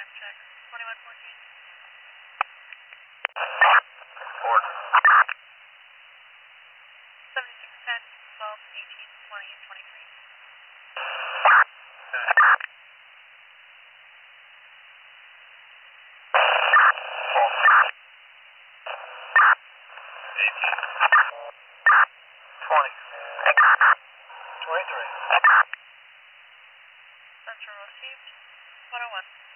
Check. 2114. Report. 7610, 12, 18, 20, and 23. 20. 23. Central received. 101.